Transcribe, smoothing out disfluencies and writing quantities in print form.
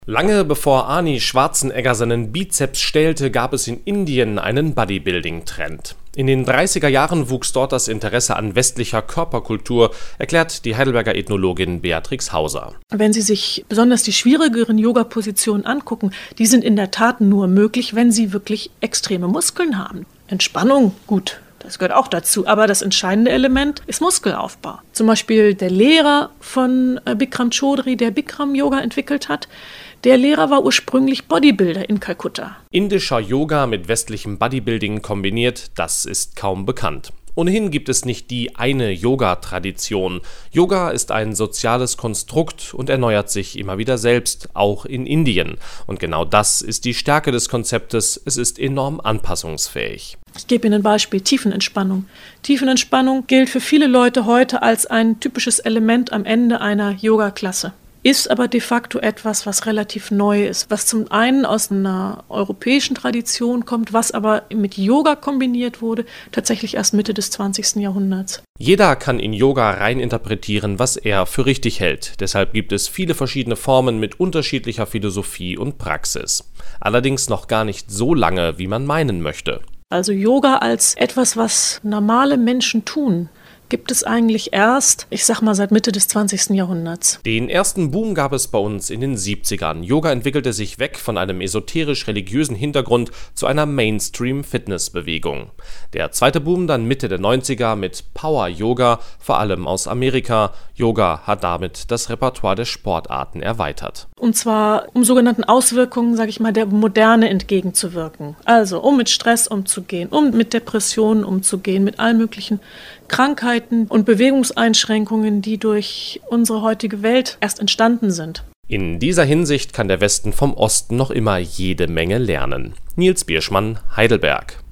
Lange bevor Arnie Schwarzenegger seinen Bizeps stählte, gab es in Indien einen Bodybuilding-Trend. In den 30er Jahren wuchs dort das Interesse an westlicher Körperkultur, erklärt die Heidelberger Ethnologin Beatrix Hauser. Wenn Sie sich besonders die schwierigeren Yoga-Positionen angucken, die sind in der Tat nur möglich, wenn Sie wirklich extreme Muskeln haben. Entspannung, gut. Das gehört auch dazu, aber das entscheidende Element ist Muskelaufbau. Zum Beispiel der Lehrer von Bikram Chaudhry, der Bikram-Yoga entwickelt hat, der Lehrer war ursprünglich Bodybuilder in Kalkutta. Indischer Yoga mit westlichem Bodybuilding kombiniert, das ist kaum bekannt. Ohnehin gibt es nicht die eine Yoga-Tradition. Yoga ist ein soziales Konstrukt und erneuert sich immer wieder selbst, auch in Indien. Und genau das ist die Stärke des Konzeptes, es ist enorm anpassungsfähig. Ich gebe Ihnen ein Beispiel, Tiefenentspannung. Tiefenentspannung gilt für viele Leute heute als ein typisches Element am Ende einer Yoga-Klasse. Ist aber de facto etwas, was relativ neu ist, was zum einen aus einer europäischen Tradition kommt, was aber mit Yoga kombiniert wurde, tatsächlich erst Mitte des 20. Jahrhunderts. Jeder kann in Yoga rein interpretieren, was er für richtig hält. Deshalb gibt es viele verschiedene Formen mit unterschiedlicher Philosophie und Praxis. Allerdings noch gar nicht so lange, wie man meinen möchte. Also Yoga als etwas, was normale Menschen tun, gibt es eigentlich erst, seit Mitte des 20. Jahrhunderts. Den ersten Boom gab es bei uns in den 70ern. Yoga entwickelte sich weg von einem esoterisch-religiösen Hintergrund zu einer Mainstream-Fitnessbewegung. Der zweite Boom dann Mitte der 90er mit Power-Yoga, vor allem aus Amerika. Yoga hat damit das Repertoire der Sportarten erweitert. Und zwar um sogenannten Auswirkungen, der Moderne entgegenzuwirken. Also um mit Stress umzugehen, um mit Depressionen umzugehen, mit allen möglichen Krankheiten und Bewegungseinschränkungen, die durch unsere heutige Welt erst entstanden sind. In dieser Hinsicht kann der Westen vom Osten noch immer jede Menge lernen. Nils Bierschmann, Heidelberg.